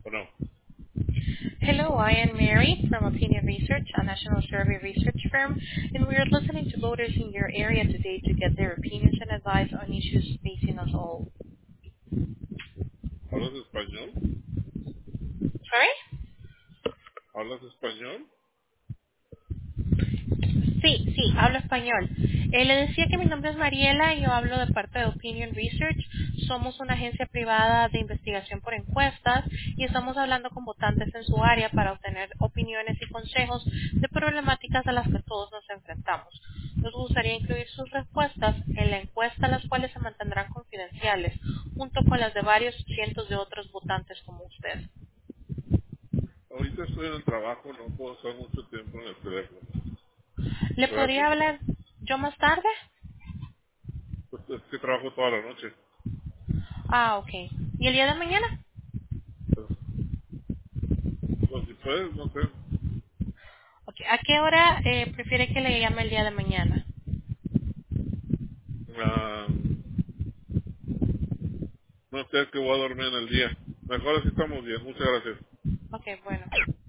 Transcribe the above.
Bueno, Hello, I am Mary from Opinion Research, a national survey research firm, and we are listening to voters in your area today to get their opinions and advice on issues facing us all. ¿hablas español? Sorry? ¿Hablas español? Sí, hablo español. Le decía que mi nombre es Mariela y yo hablo de parte de Opinion Research. Somos una agencia privada de investigación por encuestas y estamos hablando con votantes en su área para obtener opiniones y consejos de problemáticas a las que todos nos enfrentamos. Nos gustaría incluir sus respuestas en la encuesta, las cuales se mantendrán confidenciales, junto con las de varios cientos de otros votantes como usted. Ahorita estoy en el trabajo, no puedo estar mucho tiempo en el teléfono. ¿Le podría Gracias. hablar yo más tarde? Pues es que trabajo toda la noche. Ah, ok. ¿Y el día de mañana? Pues, pues si puedes, no sé. Ok, ¿a qué hora prefiere que le llame el día de mañana? Ah, no sé, es que voy a dormir en el día. Mejor así estamos bien. Muchas gracias. Ok, bueno.